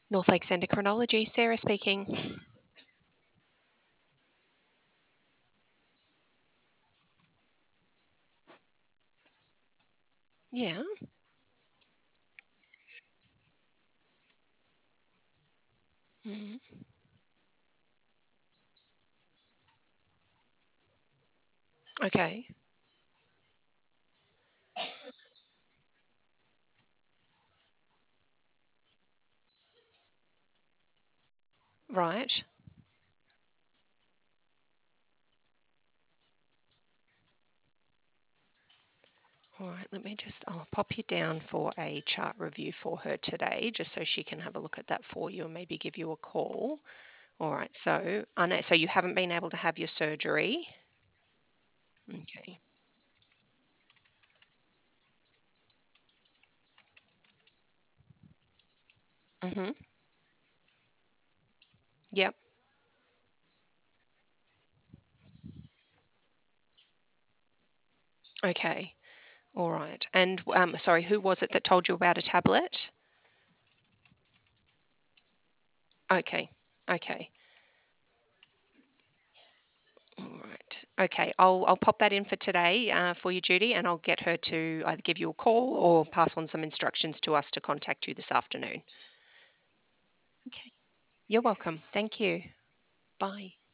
North Lakes Endocrinology, Sarah speaking. Yeah, mhm, okay, right. All right, I'll pop you down for a chart review for her today, just so she can have a look at that for you and maybe give you a call. All right, so I know, so you haven't been able to have your surgery. Okay. Mm-hmm. Yep. Okay. All right. And sorry, who was it that told you about a tablet? Okay. Okay. All right. Okay. I'll pop that in for today for you, Judy, and I'll get her to either give you a call or pass on some instructions to us to contact you this afternoon. Okay. You're welcome. Thank you. Bye.